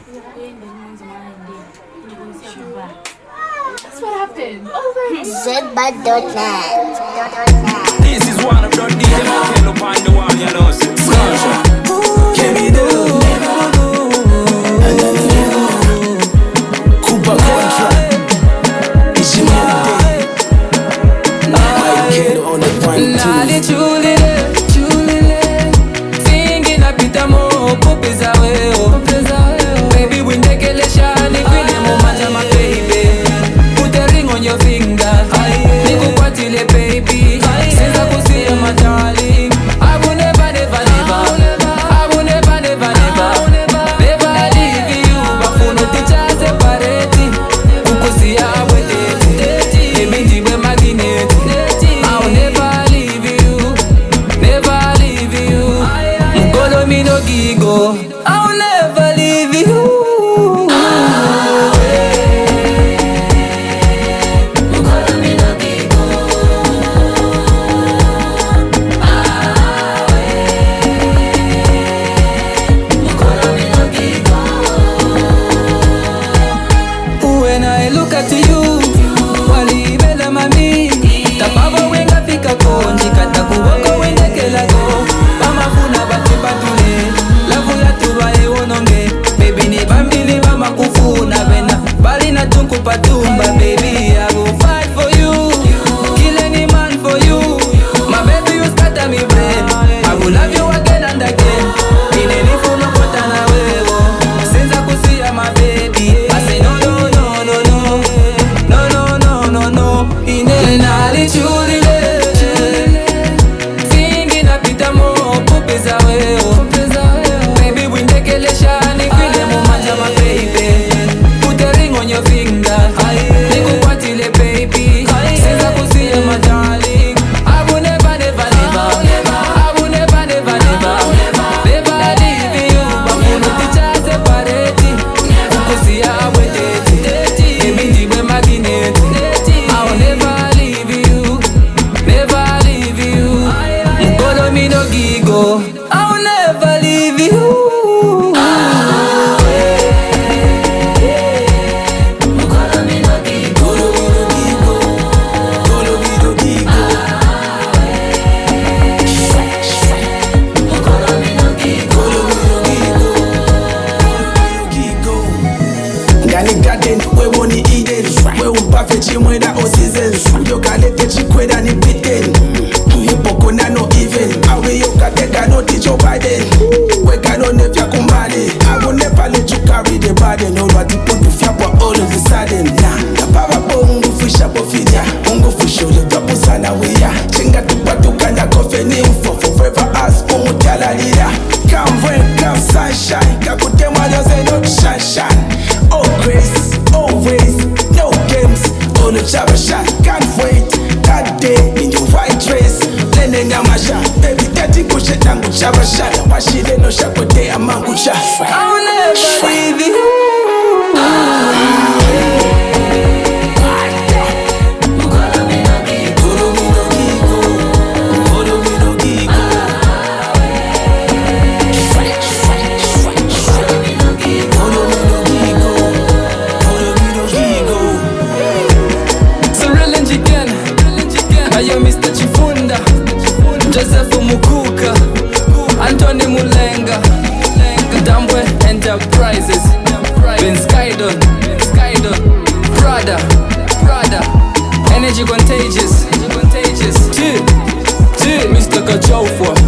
That's what happened. Zedbud.net. This is one of the DJ Markel upon the wall, you know. Sculpture. Can we do? Cooper Contra. It's your day. Michael on the one, two. Singing a bit more, popeza weo. Baby, we take a leshani, kwile mumanja my baby. Put a ring on your finger. Niku kwatile baby. Since I could see you, my darling. I will never, never, never. I will never, never, never. Never leave you. Bafuno ticha separate. Ukusi ya wetete. Emindi we magnet. I will never leave you. Never leave you. Mkolo mi no gigo. I will never leave you. When I look at you, walibela mami. Tapavo wenga fika konji kata kuwako wende kelago. Bamafuna bate batule, lavu ya tuwa wononge. Baby ni bambili mama kufuna bena. Bali na tunku patumba baby, I will fight for you. Kill any man for you. My baby you scatter me brain. I will love you again and again. Inenifu no kota na wewo. Since I could see ya my baby, I say no no no no no. No no no no no. Inenali chulile. Singing a pita mo popeza weo. Baby we take a leshani kwile mumanja my baby. Put a ring on your finger. Niku kwatile baby. Since I could see you my darling. I will never never never. I will never never never. Never leave you. Bafuno ticha separate. Ukusi ya wetete. Emindi we magnet. I will never leave you. Never leave you. Mkolo mi no gigo. I will never leave you. Ngani garden, we woni Eden. We umpafe chimweda o seasons. Yokalete chikweda ni bitten. Hipoko na no even. Awe yokateka no teach Biden. We kano nefya kumbali. I will never let you carry the burden. No what you put to fiapa all of a sudden. Na baba bongo fisha pofidia. Bongo fisho le tapo sana weya. Chinga tupatuka na kofe ni ufo. Forever as bongo tala lida. Come rain, come sunshine. Kakutema yose no shine. Oh grace, always, no games. On the chopper shot, can't wait. That day in your white dress. Lene nyamasha, baby daddy kushe tangu chopper shot. Washile no shakote amangucha. I will never leave you. Cyril Njigen, ayo Mr. Chifunda, Joseph Mukuka, Anthony Mulenga, Dambwe Enterprises, Ben Skydon, Prada, Energy Contagious, Mr. Kachofwa.